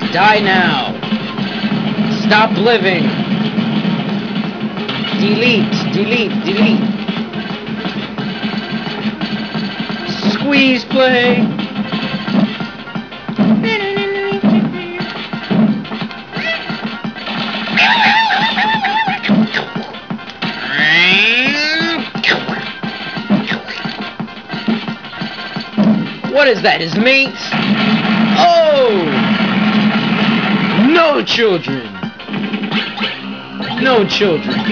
Die now. Stop living. Delete, delete, delete. Squeeze play. What is that? His mate? Oh! No children. No children.